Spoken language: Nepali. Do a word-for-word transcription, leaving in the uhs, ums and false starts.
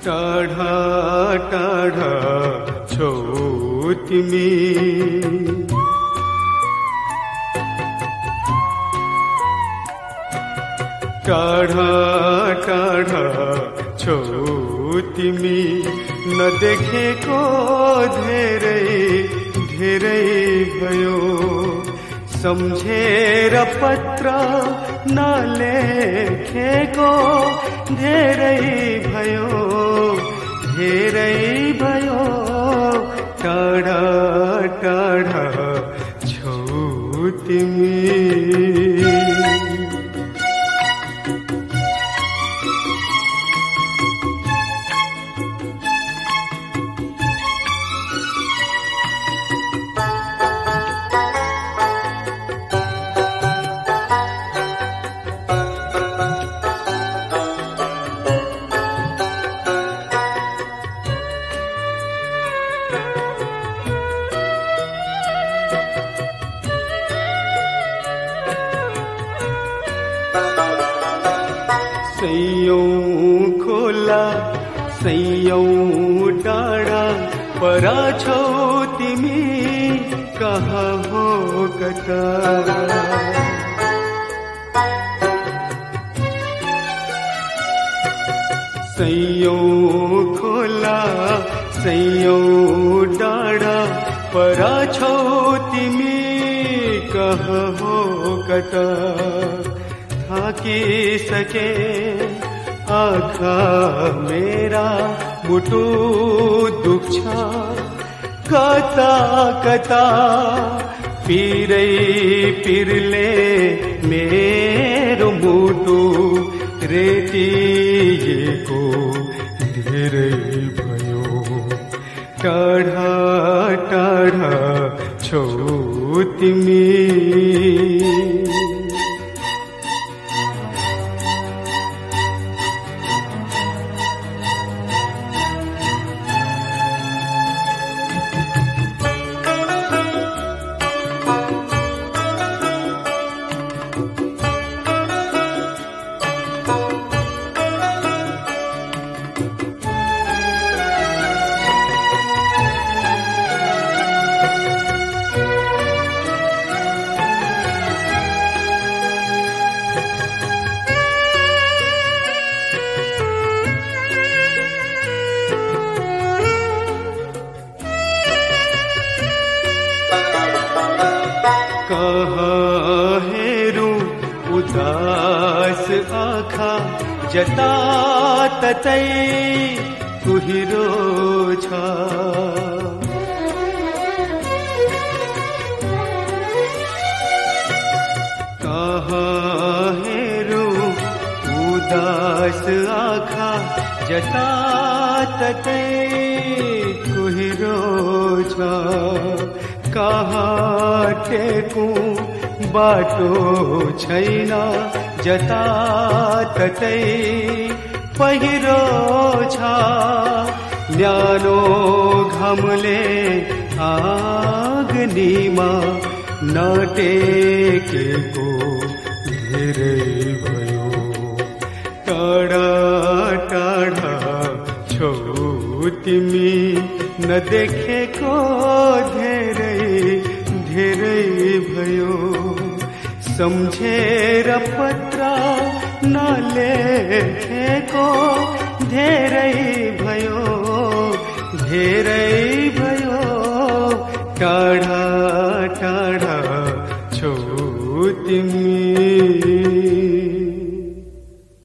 टाढा टाढा छौ तिमी, टाढा टाढा छौ तिमी, नदेखेको धेरै धेरै भयो, सम्झेर पत्र नलेखेको धेरै भयो धेरै भयो, टाढा टाढा छौ तिमी। सैयौं खोला सैयौं डाँडा परा छौ तिमी, कहाँ हो कता। सैयौं खोला सैयौं डाँडा परा छौ तिमी, कहाँ हो कता। थाकिसके आँखा मेरा, मुटु दुख्छ कता कता, पिरै पिरले मेरो मुटु रेटिएको धेरै भयो, टाढा टाढा छौ तिमी। कहाँ हेरूं उदास आँखा, जता ततै कुहिरो छ। कहाँ हेरूं उदास आँखा, जता ततै कुहिरो छ। कहाँ टेकूं बाटो छैन, जता ततै पहिरो छ। न्यानो घामले आगनीमा नटेकेको धेरै भयो, टाढा टाढा छौ तिमी, नदेखेको धेरै धेरै भयो, सम्झेर पत्र नलेखेको धेरै भयो धेरै